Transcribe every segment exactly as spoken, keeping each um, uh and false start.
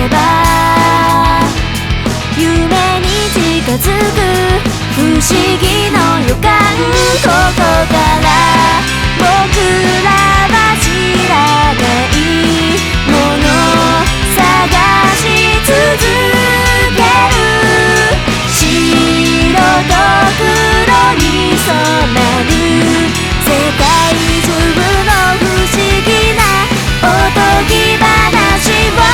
けば夢に近づく不思議の予感、ここから僕らは知らないもの探し続ける。白と黒に染まる世界中の不思議なおとぎ話を、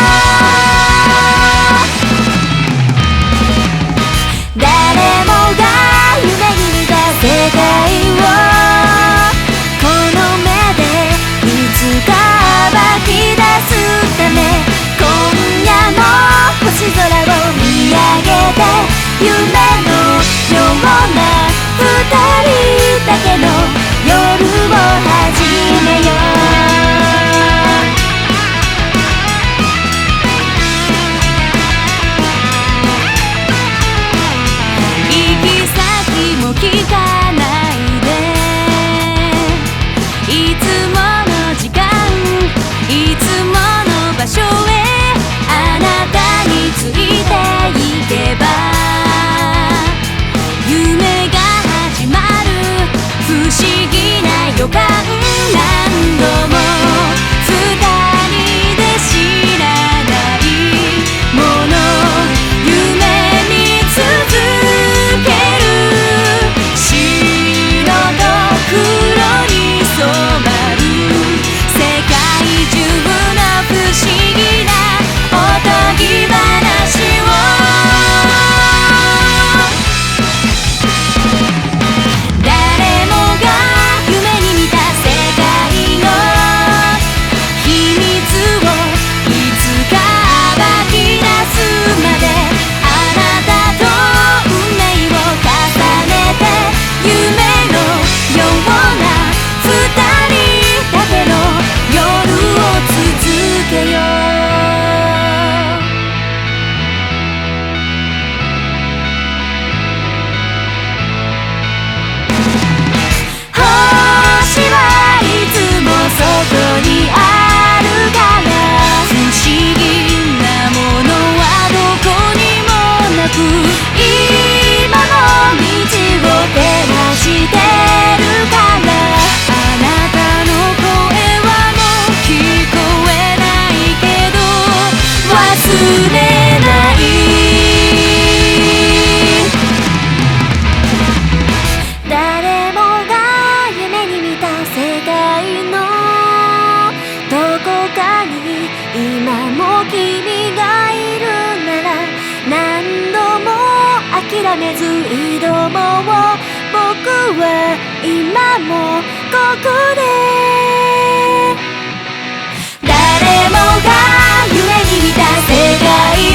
誰もが夢に見た世界をこの目でいつか暴き出すため、今夜も星空を見上げて夢のような二人だけの夜を始めよう。行き先も聞かないで、いつもの時間いつもの場所へあなたについていけば夢が始まる不思議な予感、何度も二人で知らないもの夢見続ける。白と黒に染まる世界中の不思議なおとぎ話を、誰もが夢に見た世界の秘密をいつか暴き出すまで、あなたと運命を重ねて夢のような二人だけの夜を続けよう。星はいつもそこにあるから、不思議なものはどこにもなく、今も道を照らしてるから、あなたの声はもう聞こえないけど忘れない。誰もが夢に見た世界のどこかに今も君がいるなら、何度も諦めず挑もう。僕は今もここで、誰もが夢に見た世界